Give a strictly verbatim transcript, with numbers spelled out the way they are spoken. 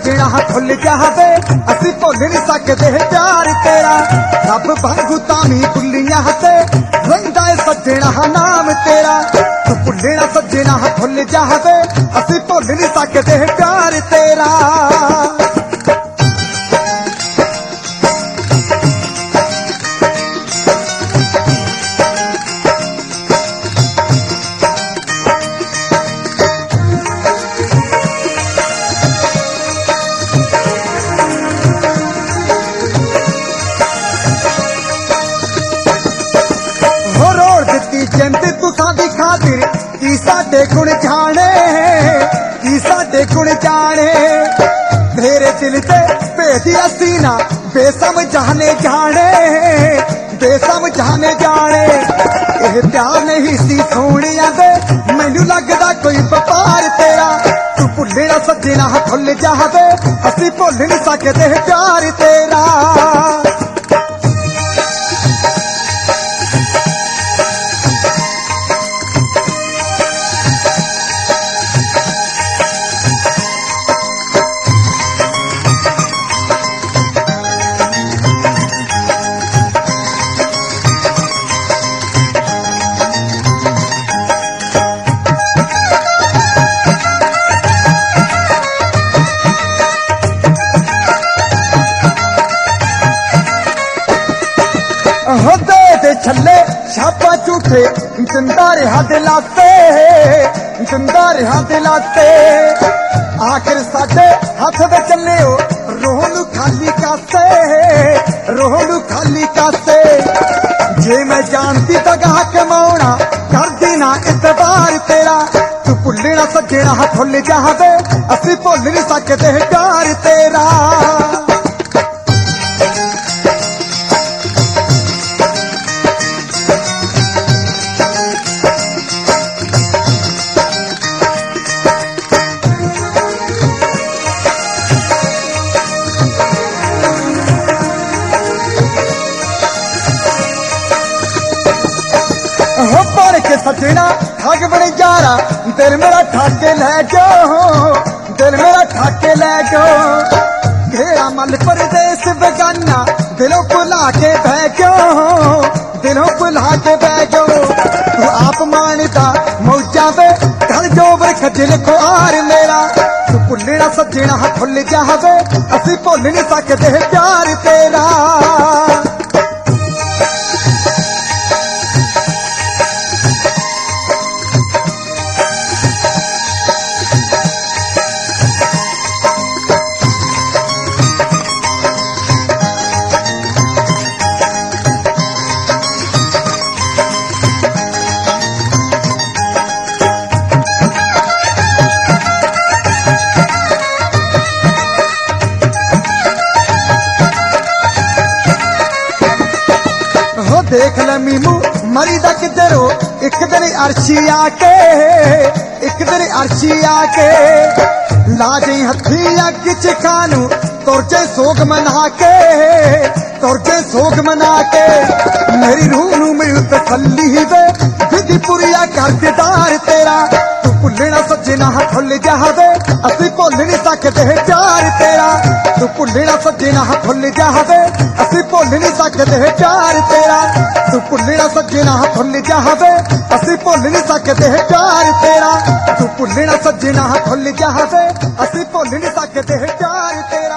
सजना खुल जावे असी भुल नहीं सकते प्यार तेरा रब वांगू तामी भुलियां ते रहिंदा है सजना नाम तेरा तू भुले ना सजना खुल जावे असी भुल नहीं सकते प्यार तेरा। जिंद तुसां दी खातिर की साडे गुण जाने की साडे गुण जाने तेरे दिल ते भेदी असी ना बेसमझाने जाने बेसमझाने जाने एह प्यार नहीं सी सोहणिया दे मैनू लगदा कोई व्यापार तेरा तू भुले ना सजना खुल जावे असी भुल नहीं सकते प्यार तेरा। छले छापा झूठे जिंदा रहा दिलाते जिंदा रहा दिलाते आखिर साडे हाथ में चले हो रोहनू खाली कासे रोहनू खाली कासे जे मैं जानती तगाह कमाउणा कर देना इतबार तेरा तू भुले ना सजना खुल जावे असी भुल नहीं सकते प्यार तेरा। सजना ठग बने जारा दिल मेरा ठाके ले जाओ दिल मेरा ठाके ले जाओ घेरा मल परदेस बेगाना दिलों को लाके बह जाओ दिलों को लाके बह जाओ तू आप मानता मौजा वे घर जो वर खजल को आर मेरा तू भुले ना सजना खुल जावे असी भुल नहीं सकते प्यार तेरा। देख ल मीनू मरी दा किधरो एक दिन अर्शी आके एक दिन अर्शी आके ला जाई हथी अग च खानू तुरजे सोग मना के तुरजे सोग मना के मेरी रूह नू मिल तसल्ली वे विधि पुरिया कर दीदार तेरा तू भुले ना सजना खुल जावे असी भुल नहीं सकते प्यार तेरा तू भुले ना सजना खुल जावे असी भुल नहीं सकते प्यार तेरा तू भुले ना सजना खुल जावे असी भुल नहीं सकते प्यार तेरा तू भुले ना सजना खुल जावे असी भुल नहीं सकते प्यार तेरा।